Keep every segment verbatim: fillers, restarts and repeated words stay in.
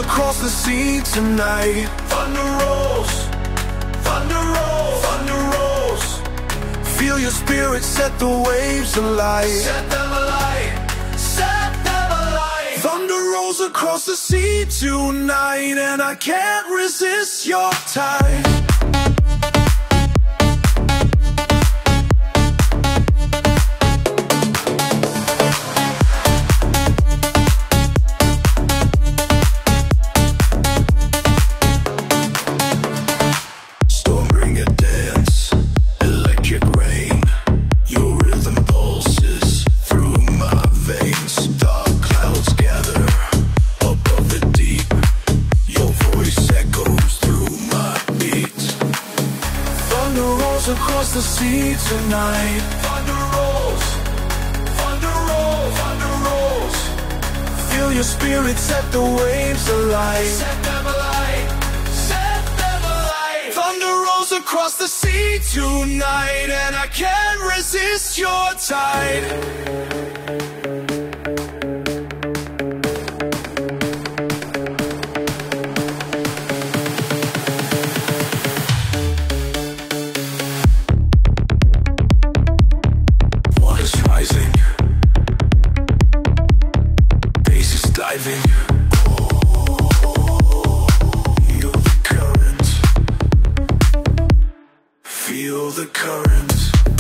across the sea tonight. Thunder rolls, thunder rolls, thunder rolls. Feel your spirit set the waves alight. Set them alight, set them alight. Thunder rolls across the sea tonight, and I can't resist your tide. Across the sea tonight. Thunder rolls, thunder rolls, thunder rolls. Feel your spirit set the waves alight. Set them alight, set them alight. Thunder rolls across the sea tonight, and I can't resist your tide. Diving. Feel the current. Feel the current.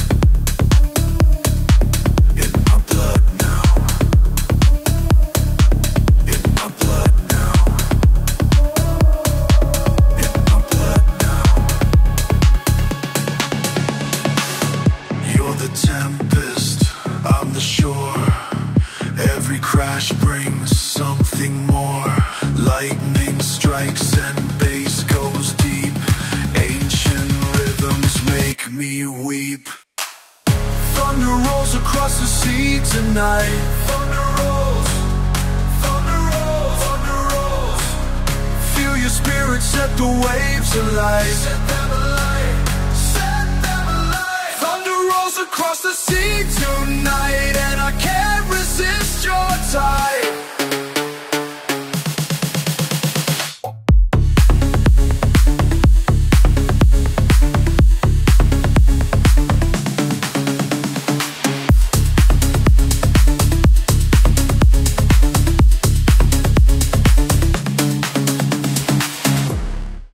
In my blood now. In my blood now. In my blood now. You're the tempest, I'm the shore. Every crash brings something more. Lightning strikes and bass goes deep. Ancient rhythms make me weep. Thunder rolls across the sea tonight. Thunder rolls, thunder rolls, thunder rolls. Feel your spirit set the waves alight. Set them alight, set them alight. Thunder rolls across the sea tonight.